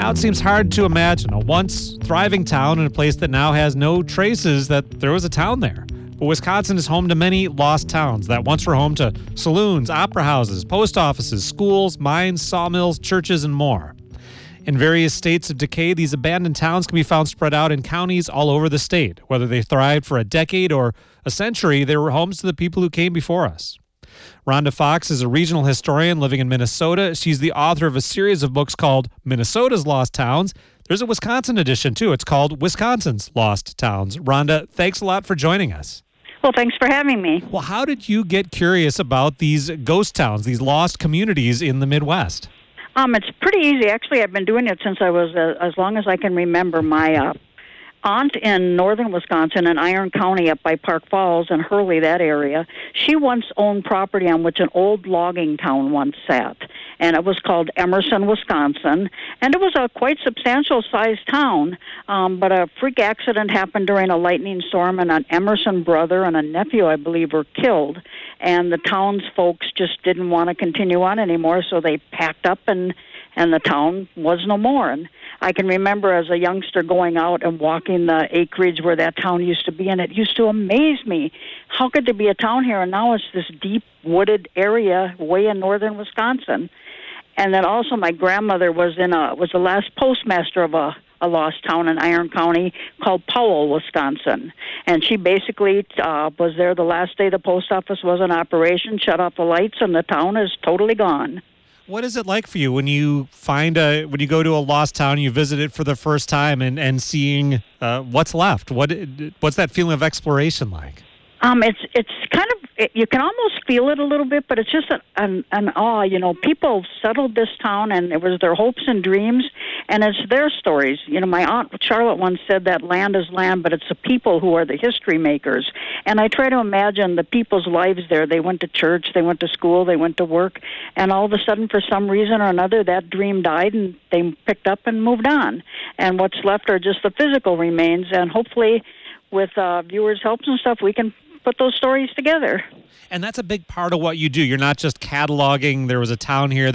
Now it seems hard to imagine a once thriving town in a place that now has no traces that there was a town there. But Wisconsin is home to many lost towns that once were home to saloons, opera houses, post offices, schools, mines, sawmills, churches, and more. In various states of decay, these abandoned towns can be found spread out in counties all over the state. Whether they thrived for a decade or a century, they were homes to the people who came before us. Rhonda Fox is a regional historian living in Minnesota. She's the author of a series of books called Minnesota's Lost Towns. There's a Wisconsin edition, too. It's called Wisconsin's Lost Towns. Rhonda, thanks a lot for joining us. Well, thanks for having me. Well, how did you get curious about these ghost towns, these lost communities in the Midwest? It's pretty easy. Actually, I've been doing it since I was as long as I can remember. My aunt in northern Wisconsin in Iron County up by Park Falls and Hurley, that area, she once owned property on which an old logging town once sat. And it was called Emerson, Wisconsin. And it was a quite substantial-sized town, but a freak accident happened during a lightning storm, and an Emerson brother and a nephew, I believe, were killed. And the town's folks just didn't want to continue on anymore, so they packed up and the town was no more. And I can remember as a youngster going out and walking the acreage where that town used to be, and it used to amaze me. How could there be a town here? And now it's this deep wooded area way in northern Wisconsin. And then also my grandmother was the last postmaster of a lost town in Iron County called Powell, Wisconsin. And she basically was there the last day the post office was in operation, shut off the lights, and the town is totally gone. What is it like for you when you when you go to a lost town, you visit it for the first time and seeing what's left? What's that feeling of exploration like? It's kind of, you can almost feel it a little bit, but it's just an awe. You know, people settled this town, and it was their hopes and dreams, and it's their stories. You know, my Aunt Charlotte once said that land is land, but it's the people who are the history makers. And I try to imagine the people's lives there. They went to church, they went to school, they went to work, and all of a sudden, for some reason or another, that dream died, and they picked up and moved on. And what's left are just the physical remains, and hopefully, with viewers' helps and stuff, we can put those stories together. And that's a big part of what you do. You're not just cataloging, there was a town here,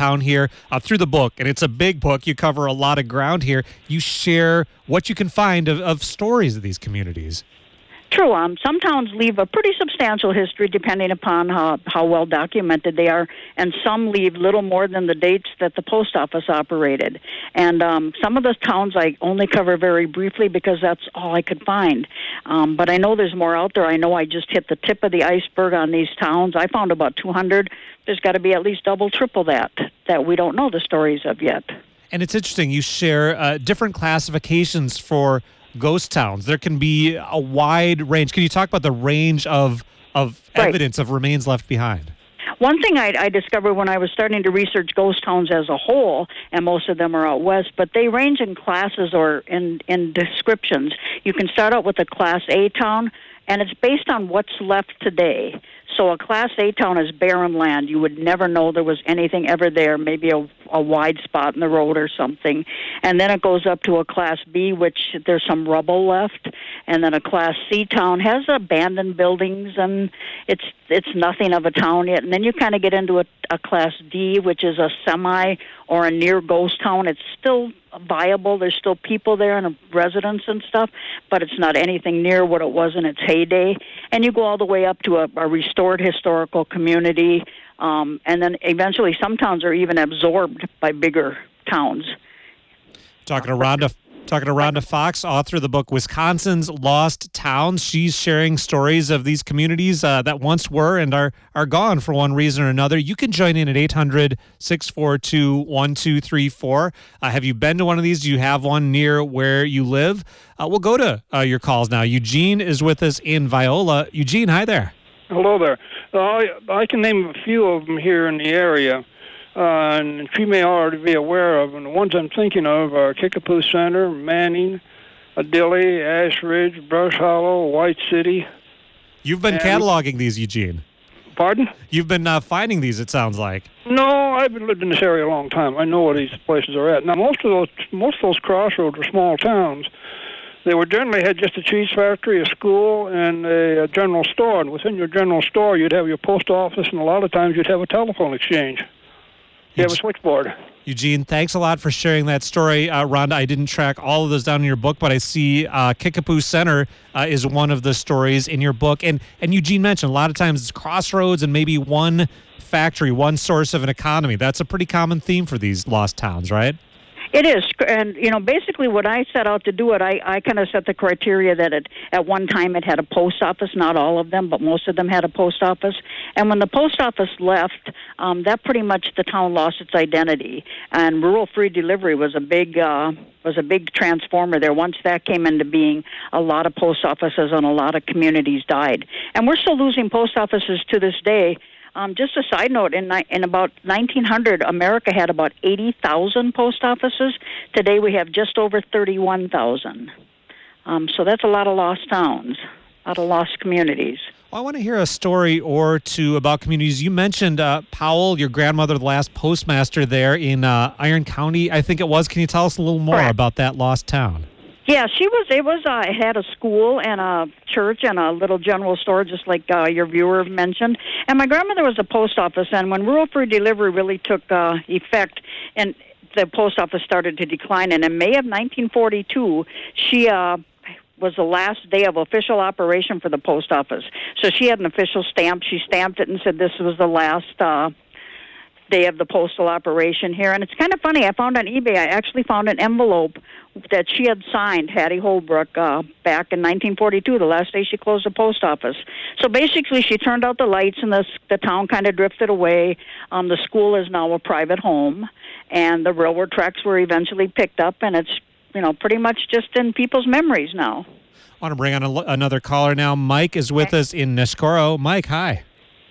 through the book. And it's a big book. You cover a lot of ground here. You share what you can find of stories of these communities. True. Some towns leave a pretty substantial history depending upon how well documented they are, and some leave little more than the dates that the post office operated. And some of the towns I only cover very briefly because that's all I could find. But I know there's more out there. I know I just hit the tip of the iceberg on these towns. I found about 200. There's got to be at least double, triple that we don't know the stories of yet. And it's interesting. You share different classifications for ghost towns. There can be a wide range. Can you talk about the range of evidence of remains left behind? One thing I discovered when I was starting to research ghost towns as a whole, and most of them are out west, but they range in classes or in descriptions. You can start out with a Class A town, and it's based on what's left today. So a Class A town is barren land. You would never know there was anything ever there, maybe a wide spot in the road or something. And then it goes up to a Class B, which there's some rubble left. And then a Class C town has abandoned buildings, and it's nothing of a town yet. And then you kind of get into a Class D, which is a semi or a near ghost town. It's still viable. There's still people there and residents and stuff, but it's not anything near what it was in its heyday. And you go all the way up to a restored historical community, and then eventually some towns are even absorbed by bigger towns. Talking to Rhonda Fox, author of the book Wisconsin's Lost Towns. She's sharing stories of these communities that once were and are gone for one reason or another. You can join in at 800-642-1234. Have you been to one of these? Do you have one near where you live? We'll go to your calls now. Eugene is with us in Viola. Eugene, hi there. Hello there. I can name a few of them here in the area. And she may already be aware of, and the ones I'm thinking of are Kickapoo Center, Manning, Dilley, Ash Ridge, Brush Hollow, White City. You've been cataloging these, Eugene. Pardon? You've been finding these, it sounds like. No, I've lived in this area a long time. I know where these places are at. Now, most of those crossroads are small towns. They were generally had just a cheese factory, a school, and a general store. And within your general store, you'd have your post office, and a lot of times you'd have a telephone exchange. You have a switchboard. Eugene, thanks a lot for sharing that story. Rhonda, I didn't track all of those down in your book, but I see Kickapoo Center is one of the stories in your book. And Eugene mentioned a lot of times it's crossroads and maybe one factory, one source of an economy. That's a pretty common theme for these lost towns, right? It is, and basically what I set out to do I kind of set the criteria that at one time it had a post office. Not all of them, but most of them had a post office. And when the post office left, that pretty much the town lost its identity. And rural free delivery was a big transformer there. Once that came into being, a lot of post offices and a lot of communities died. And we're still losing post offices to this day. Just a side note, in about 1900, America had about 80,000 post offices. Today we have just over 31,000. So that's a lot of lost towns, a lot of lost communities. Well, I want to hear a story or two about communities. You mentioned Powell, your grandmother, the last postmaster there in Iron County, I think it was. Can you tell us a little more about that lost town? Yeah, it had a school and a church and a little general store, just like your viewer mentioned. And my grandmother was a post office, and when rural free delivery really took effect, and the post office started to decline, and in May of 1942, she was the last day of official operation for the post office. So she had an official stamp. She stamped it and said this was the last day of the postal operation here. And it's kind of funny. I found on eBay, I actually found an envelope that she had signed, Hattie Holbrook, back in 1942, the last day she closed the post office. So basically she turned out the lights and the town kind of drifted away. The school is now a private home, and the railroad tracks were eventually picked up, and it's pretty much just in people's memories now. I want to bring on another caller now. Mike is with us in Neshkoro. Mike, hi.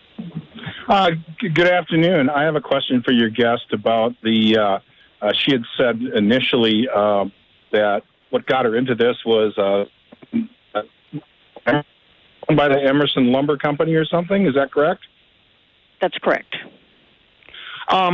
Good afternoon. I have a question for your guest about the. She had said initially that what got her into this was owned by the Emerson Lumber Company or something. Is that correct? That's correct. Go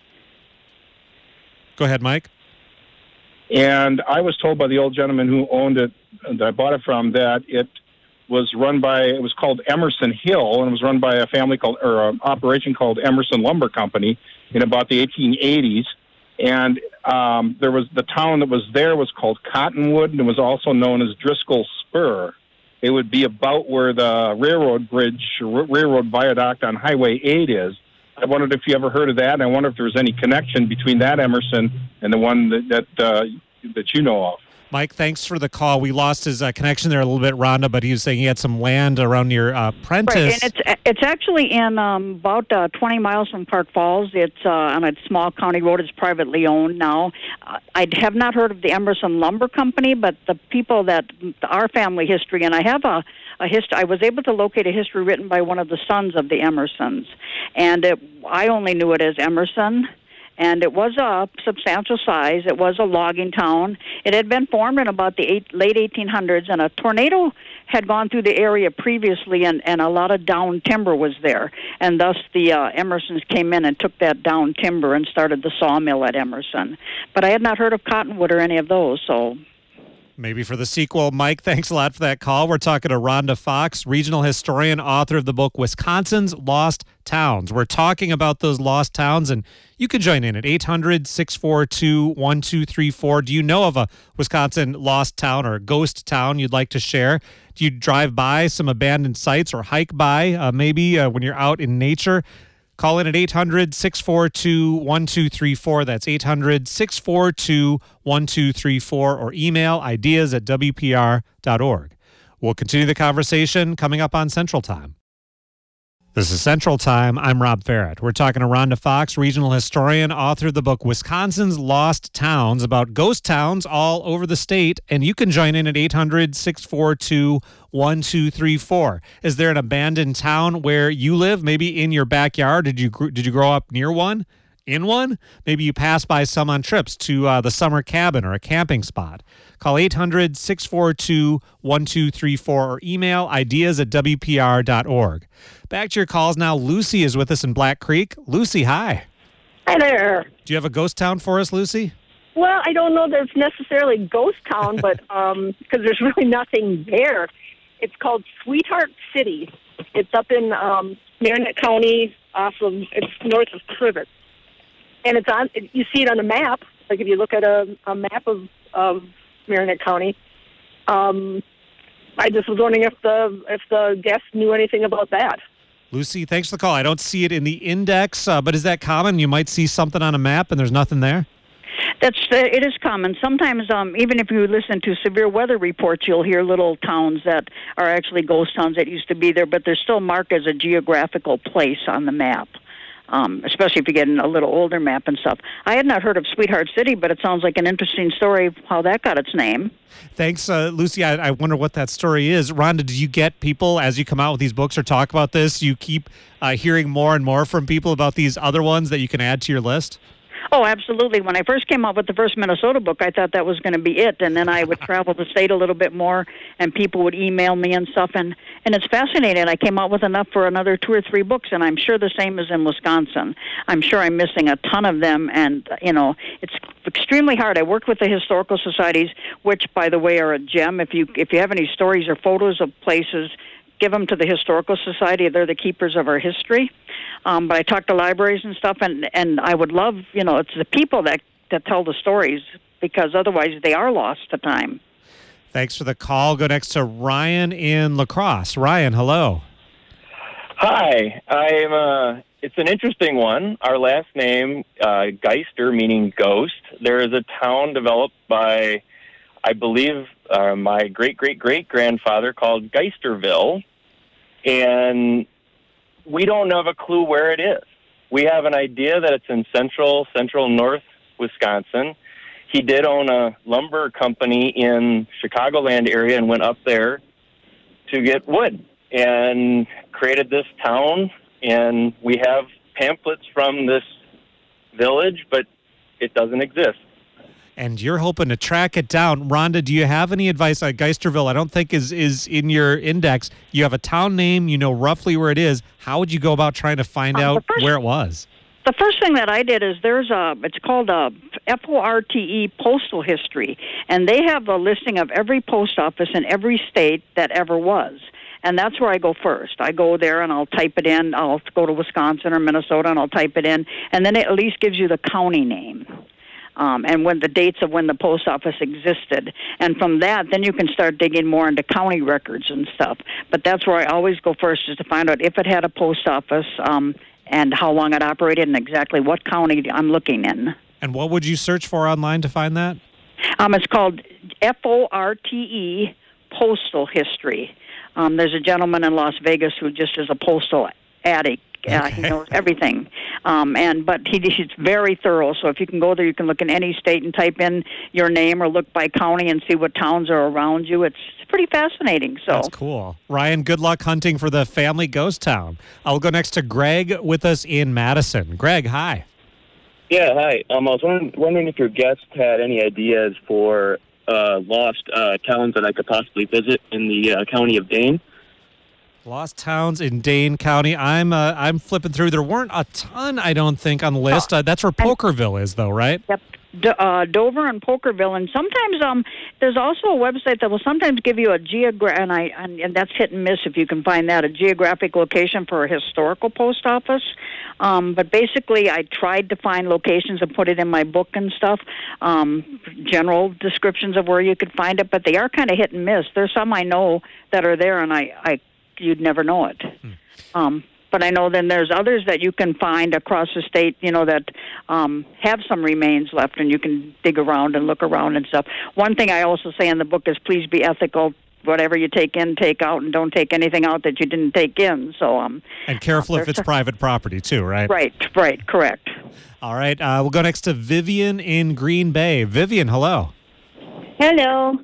ahead, Mike. And I was told by the old gentleman who owned it, that I bought it from, that it was called Emerson Hill, and it was run by a family an operation called Emerson Lumber Company in about the 1880s. And the town that was there was called Cottonwood, and it was also known as Driscoll Spur. It would be about where the railroad viaduct on Highway 8 is. I wondered if you ever heard of that, and I wonder if there was any connection between that Emerson and the one that you know of. Mike, thanks for the call. We lost his connection there a little bit, Rhonda, but he was saying he had some land around near Prentice. Right, and it's actually in about 20 miles from Park Falls. It's on a small county road. It's privately owned now. I have not heard of the Emerson Lumber Company, but the people our family history, and I have a history. I was able to locate a history written by one of the sons of the Emersons, and I only knew it as Emerson. And it was a substantial size. It was a logging town. It had been formed in about the late 1800s, and a tornado had gone through the area previously, and a lot of down timber was there. And thus the Emersons came in and took that down timber and started the sawmill at Emerson. But I had not heard of Cottonwood or any of those, so... Maybe for the sequel. Mike, thanks a lot for that call. We're talking to Rhonda Fox, regional historian, author of the book Wisconsin's Lost Towns. We're talking about those lost towns, and you can join in at 800-642-1234. Do you know of a Wisconsin lost town or ghost town you'd like to share? Do you drive by some abandoned sites or hike by maybe when you're out in nature? Call in at 800-642-1234. That's 800-642-1234, or email ideas@wpr.org. We'll continue the conversation coming up on Central Time. This is Central Time. I'm Rob Farrett. We're talking to Rhonda Fox, regional historian, author of the book Wisconsin's Lost Towns, about ghost towns all over the state. And you can join in at 800-642-1234. Is there an abandoned town where you live, maybe in your backyard? Did you grow up near one? In one? Maybe you pass by some on trips to the summer cabin or a camping spot. Call 800-642-1234 or email ideas@wpr.org. Back to your calls now. Lucy is with us in Black Creek. Lucy, hi. Hi there. Do you have a ghost town for us, Lucy? Well, I don't know that it's necessarily ghost town, but because there's really nothing there. It's called Sweetheart City. It's up in Marinette County, it's north of Crivett. and you see it on a map. Like if you look at a map of Marinette County. I just was wondering if the guest knew anything about that. Lucy, thanks for the call. I don't see it in the index, but is that common? You might see something on a map and there's nothing there? It is common. Sometimes, even if you listen to severe weather reports, you'll hear little towns that are actually ghost towns that used to be there, but they're still marked as a geographical place on the map. Especially if you get a little older map and stuff. I had not heard of Sweetheart City, but it sounds like an interesting story how that got its name. Thanks, Lucy. I wonder what that story is. Rhonda, do you get people, as you come out with these books or talk about this, you keep hearing more and more from people about these other ones that you can add to your list? Oh, absolutely. When I first came out with the first Minnesota book, I thought that was going to be it. And then I would travel the state a little bit more, and people would email me and stuff. And it's fascinating. I came out with enough for another 2 or 3 books, and I'm sure the same is in Wisconsin. I'm sure I'm missing a ton of them. And, it's extremely hard. I work with the historical societies, which, by the way, are a gem. If you have any stories or photos of places, give them to the Historical Society. They're the keepers of our history. But I talk to libraries and stuff, and I would love, it's the people that tell the stories, because otherwise they are lost to time. Thanks for the call. Go next to Ryan in La Crosse. Ryan, hello. Hi. It's an interesting one. Our last name, Geister, meaning ghost. There is a town developed by, I believe, my great-great-great-grandfather called Geisterville. And we don't have a clue where it is. We have an idea that it's in central north Wisconsin. He did own a lumber company in Chicagoland area and went up there to get wood and created this town. And we have pamphlets from this village, but it doesn't exist. And you're hoping to track it down. Rhonda, do you have any advice on Geisterville? I don't think is in your index. You have a town name. You know roughly where it is. How would you go about trying to find out where it was? The first thing that I did is it's called FORTE Postal History, and they have a listing of every post office in every state that ever was. And that's where I go first. I go there and I'll type it in. I'll go to Wisconsin or Minnesota and I'll type it in, and then it at least gives you the county name. And when the dates of when the post office existed. And from that, then you can start digging more into county records and stuff. But that's where I always go first, is to find out if it had a post office and how long it operated and exactly what county I'm looking in. And what would you search for online to find that? It's called FORTE Postal History. There's a gentleman in Las Vegas who just is a postal addict. Okay. He knows everything, but he's very thorough. So if you can go there, you can look in any state and type in your name or look by county and see what towns are around you. It's pretty fascinating. So that's cool. Ryan, good luck hunting for the family ghost town. I'll go next to Greg with us in Madison. Greg, hi. Yeah, hi. I was wondering if your guest had any ideas for lost towns that I could possibly visit in the county of Dane. Lost towns in Dane County. I'm flipping through. There weren't a ton, I don't think, on the list. That's where Pokerville is, though, right? Yep. Dover and Pokerville, and sometimes there's also a website that will sometimes give you a and that's hit and miss if you can find that, a geographic location for a historical post office. But basically, I tried to find locations and put it in my book and stuff, general descriptions of where you could find it, but they are kind of hit and miss. There's some I know that are there, and you'd never know it. But I know then there's others that you can find across the state, that have some remains left, and you can dig around and look around and stuff. One thing I also say in the book is please be ethical. Whatever you take in, take out, and don't take anything out that you didn't take in. So and careful if it's private property too, right? Right, correct. All right, we'll go next to Vivian in Green Bay. Vivian, hello. Hello.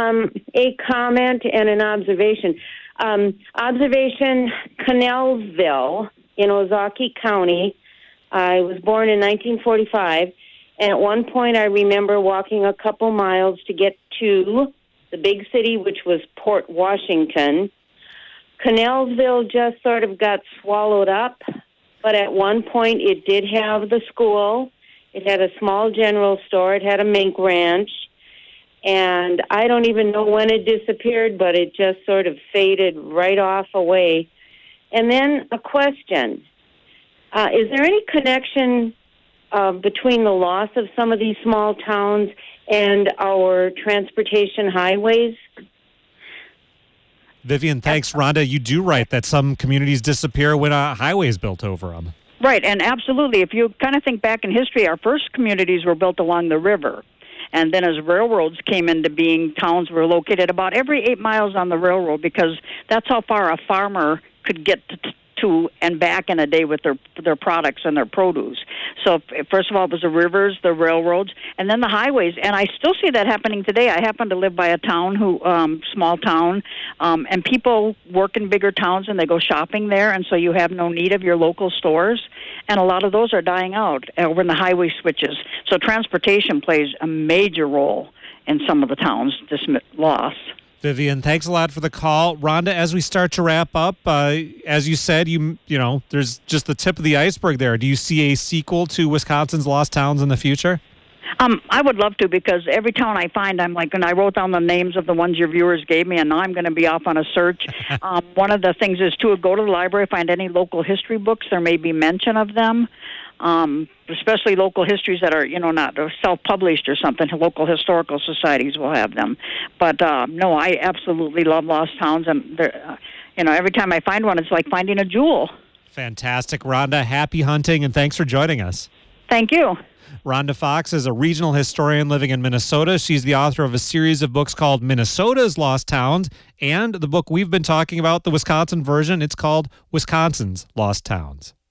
A comment and an observation. Observation, Connellsville in Ozaukee County. I was born in 1945, and at one point I remember walking a couple miles to get to the big city, which was Port Washington. Connellsville just sort of got swallowed up, but at one point it did have the school. It had a small general store. It had a mink ranch. And I don't even know when it disappeared, but it just sort of faded right off away. And then a question. Is there any connection between the loss of some of these small towns and our transportation highways. Vivian, thanks. Rhonda, you do right that some communities disappear when a highway is built over them. Right, and absolutely. If you kind of think back in history, our first communities were built along the river. And then as railroads came into being, towns were located about every 8 miles on the railroad because that's how far a farmer could get to and back in a day with their products and their produce. So first of all, it was the rivers, the railroads, and then the highways. And I still see that happening today. I happen to live by a town, small town, and people work in bigger towns and they go shopping there, and so you have no need of your local stores. And a lot of those are dying out when the highway switches. So transportation plays a major role in some of the towns' loss. Vivian, thanks a lot for the call. Rhonda, as we start to wrap up, as you said, you know, there's just the tip of the iceberg there. Do you see a sequel to Wisconsin's Lost Towns in the future? I would love to, because every town I find, I'm like, and I wrote down the names of the ones your viewers gave me, and now I'm going to be off on a search. One of the things is to go to the library, find any local history books. There may be mention of them. Especially local histories that are, not self-published or something. Local historical societies will have them. But, no, I absolutely love Lost Towns. And, every time I find one, it's like finding a jewel. Fantastic. Rhonda, happy hunting, and thanks for joining us. Thank you. Rhonda Fox is a regional historian living in Minnesota. She's the author of a series of books called Minnesota's Lost Towns, and the book we've been talking about, the Wisconsin version, it's called Wisconsin's Lost Towns.